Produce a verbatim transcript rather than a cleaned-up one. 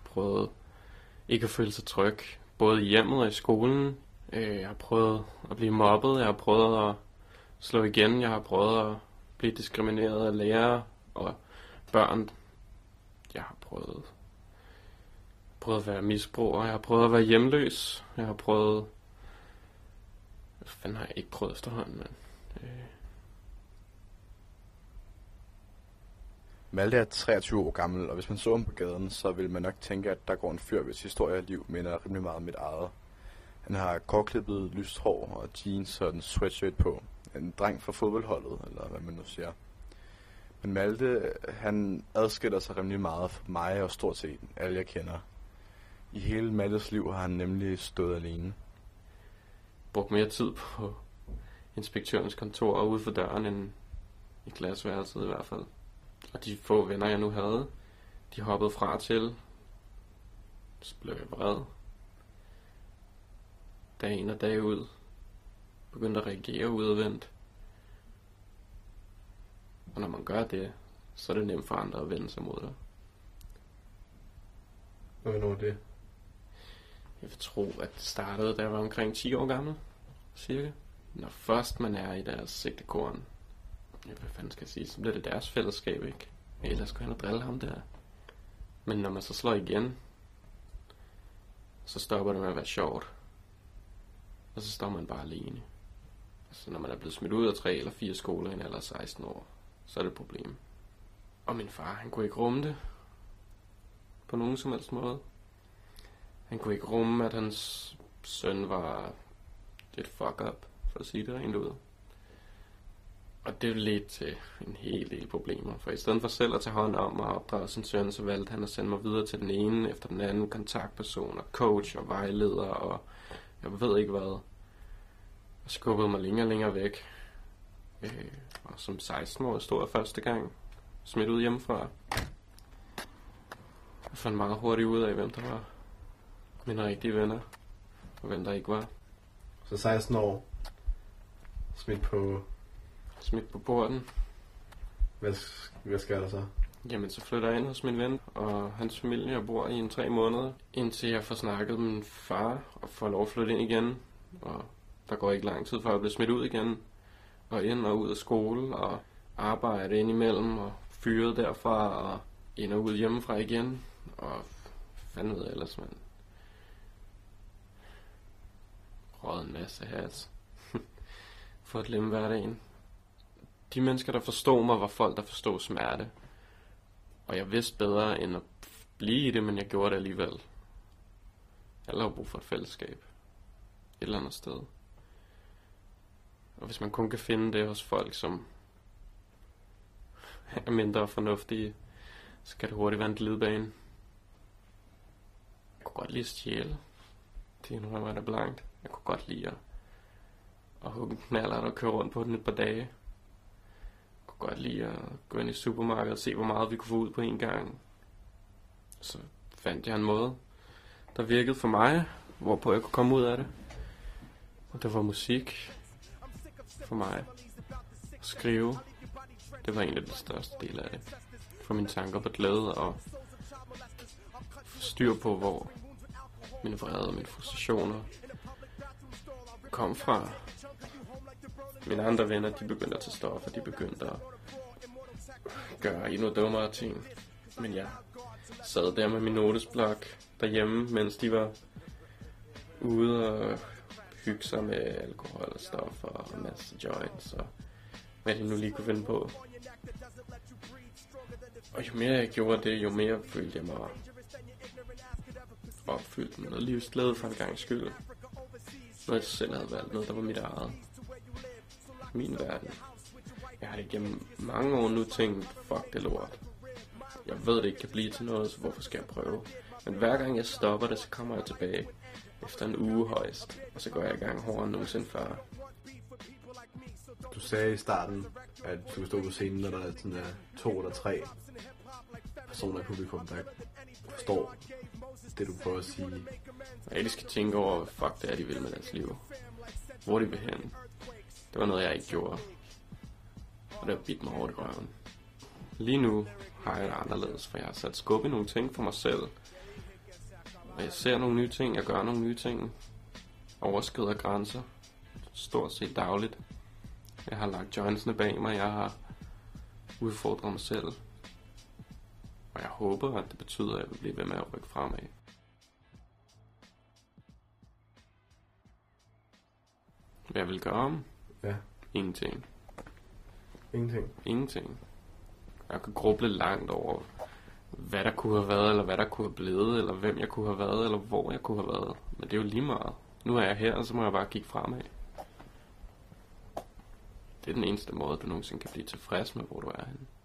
prøvet ikke at føle sig tryg, både i hjemmet og i skolen. Jeg har prøvet at blive mobbet, jeg har prøvet at slå igen, jeg har prøvet at blive diskrimineret af lærere og børn. Jeg har prøvet, prøvet at være misbruger, jeg har prøvet at være hjemløs, jeg har prøvet... Hvad fanden har jeg ikke prøvet efterhånden, men... Øh... Malte er treogtyve år gammel, og hvis man så ham på gaden, så vil man nok tænke, at der går en fyr, hvis historie og liv minder rimelig meget om mit eget. Han har kortklippet lyst hår og jeans og en sweatshirt på. En dreng fra fodboldholdet, eller hvad man nu siger. Men Malte, han adskiller sig rimelig meget fra mig og stort set alle jeg kender. I hele Maltes liv har han nemlig stået alene. Brugt mere tid på inspektørens kontor og ude for døren end i klasseværelset i hvert fald. Og de få venner jeg nu havde, de hoppede fra til. Så blev jeg vred. Dag ind og dag ud. Begyndte at reagere udadvendt. Og når man gør det, så er det nemt for andre at vende sig mod dig. Hvornår er det? Jeg vil tro, at det startede, da jeg var omkring ti år gammel, cirka. Når først man er i deres sigtekorn, ja, hvad fanden skal jeg sige, så bliver det deres fællesskab, ikke? Ellers skulle han drille ham der. Men når man så slår igen, så stopper det med at være sjovt. Og så står man bare alene. Altså når man er blevet smidt ud af tre eller fire skoler i en alder af seksten år, så er det et problem. Og min far, han kunne ikke rumme det. På nogen som helst måde. Han kunne ikke rumme, at hans søn var et fuck up, for at sige det rent ud. Og det ledte til en hel del problemer. For i stedet for selv at tage hånd om og opdrage sin søn, så valgte han at sende mig videre til den ene efter den anden kontaktperson og coach og vejleder og jeg ved ikke hvad. Og skubbede mig længere og længere væk. Øh, og som seksten-årig stod jeg første gang smidt ud hjemmefra. Jeg fandt meget hurtigt ud af, hvem der var mine rigtige venner, og hvem der ikke var. Så seksten år, smidt på... Smidt på porten. Hvad, hvad sker der så? Jamen, så flytter jeg ind hos min ven og hans familie og bor i en tre måneder, indtil jeg får snakket med min far og får lov at flytte ind igen. Og der går ikke lang tid, før jeg bliver smidt ud igen. Og ind og ud af skole og arbejde indimellem og fyret derfra og ind og ud hjemmefra igen. Og fanden ved jeg ellers, man. Røget en masse hats. For at glemme hverdagen. De mennesker, der forstod mig, var folk, der forstod smerte. Og jeg vidste bedre end at blive i det, men jeg gjorde det alligevel. Alle har brug for et fællesskab. Et eller andet sted. Og hvis man kun kan finde det hos folk, som er mindre fornuftige, så kan det hurtigt være en glidebane. Jeg kunne godt lide at stjæle. Det er nu, der var der blankt. Jeg kunne godt lide at, at hugge en knallert og køre rundt på den et par dage. Jeg kunne godt lide at gå ind i supermarkedet og se, hvor meget vi kunne få ud på en gang. Så fandt jeg en måde, der virkede for mig, hvorpå jeg kunne komme ud af det. Og det var musik for mig. At skrive, det var en af de største dele af det. For mine tanker på glæde og få styr på, hvor mine vrede og mine frustrationer kom fra. Mine andre venner, de begyndte at tage stoffer, de begyndte at gøre endnu dummere ting. Men jeg sad der med min notesblok derhjemme, mens de var ude og hygge sig med alkohol og stoffer og en masse joints og hvad de nu lige kunne finde på. Og jo mere jeg gjorde det, jo mere følte jeg mig opfyldt med noget livsglæde for en gang skyld. Noget jeg selv havde valgt, noget der var mit eget. Min verden. Jeg har igennem mange år nu tænkt, fuck det lort. Jeg ved det ikke kan blive til noget, så hvorfor skal jeg prøve? Men hver gang jeg stopper det, så kommer jeg tilbage. Efter en uge højst. Og så går jeg i gang hårdere end nogensinde før. Du sagde i starten, at du stod på scenen, når der er sådan der to eller tre personer i publikum, der forstår det, du prøver at sige. Og jeg skal tænke over, hvad fuck det er, de vil med deres liv. Hvor de vil hen. Det var noget, jeg ikke gjorde. Og det har bidt mig hårdt i røven. Lige nu har jeg det anderledes, for jeg har sat skub i nogle ting for mig selv. Og jeg ser nogle nye ting, jeg gør nogle nye ting. Overskrider grænser. Stort set dagligt. Jeg har lagt jointsene bag mig, jeg har udfordret mig selv. Og jeg håber, at det betyder, at jeg vil blive ved med at rykke fremad. Hvad jeg vil gøre om? Ja. Ingenting. Ingenting. Ingenting. Jeg kan gruble langt over, hvad der kunne have været, eller hvad der kunne have blevet, eller hvem jeg kunne have været, eller hvor jeg kunne have været. Men det er jo lige meget. Nu er jeg her, og så må jeg bare kigge fremad. Det er den eneste måde, du nogensinde kan blive tilfreds med, hvor du er henne.